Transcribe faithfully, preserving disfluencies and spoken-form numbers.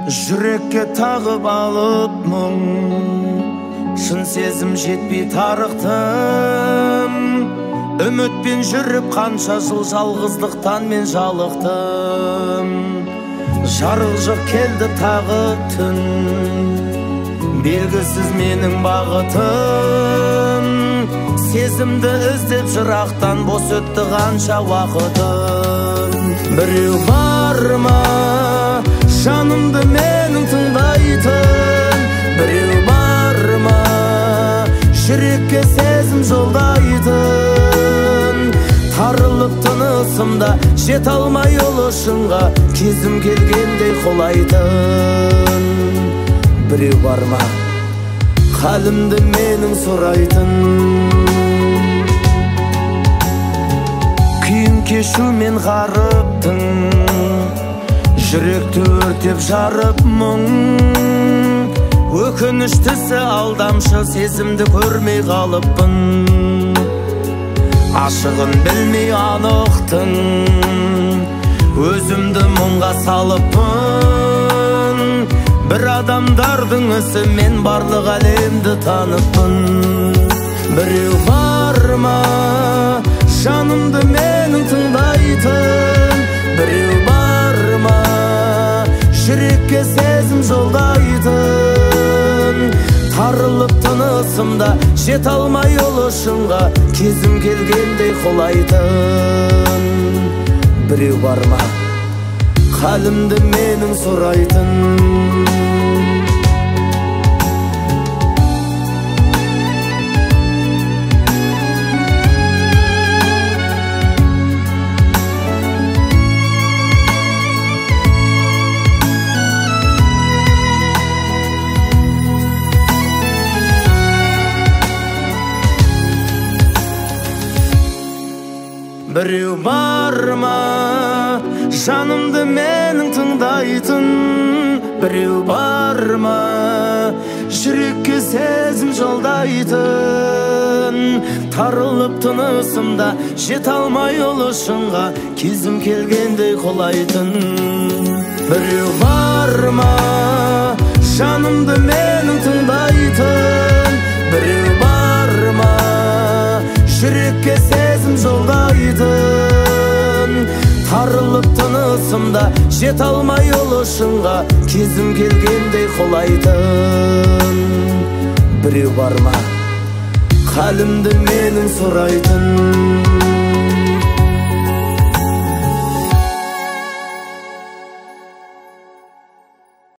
Жүрекке тағып алып мұң, шын сезім жетпей тарықтым. Үмітпен жүріп қанша жыл жалғыздықтан мен жалықтым. Жарық жоқ келді тағы түн, белгісіз менің бағытым. Сезімді іздеп жырақтан бос өтті қанша уақытым. Біреу бар ма жанымды менің тыңдайтын? Біреу бар ма жүрекке сезім жолдайтын? Тарылып тынысымда жете алмай ұлы шыңға, кезім келгендей құлайтын. Біреу бар ма халімді менің сұрайтын? Күйін кешумен ғарыптың, жүректі өртеп жарып мұң. Өкініштісі алдамшы сезімді көрмей қалыппын. Ашығын білмей анықтың, өзімді мұңға салыппын. Бір адамдардың ісі мен барлық әлемді таныппын. Біреу бар ма жанымды менің тыңдайтын? Біреу бар ма жүрекке сезім жолдайтын? Тарылып тынысымда жете алмай ұлы шыңға, кезім келгендей құлайтын. Біреу бар ма халімді менің сұрайтын? Біреу бар ма жанымды менің тыңдайтын? Біреу бар ма жүрекке сезім жолдайтын? Тарылып тынысымда жете алмай ұлы шыңға, кезім келгендей құлайтын. Біреу бар ма жанымды менің тыңдайтын? Біреу бар ма жүрекке сезім жолдайтын? Тарылып тынысымда жете алмай ұлы шыңға, кезім келгендей құлайтын. Біреу бар ма халімді менің сұрайтын?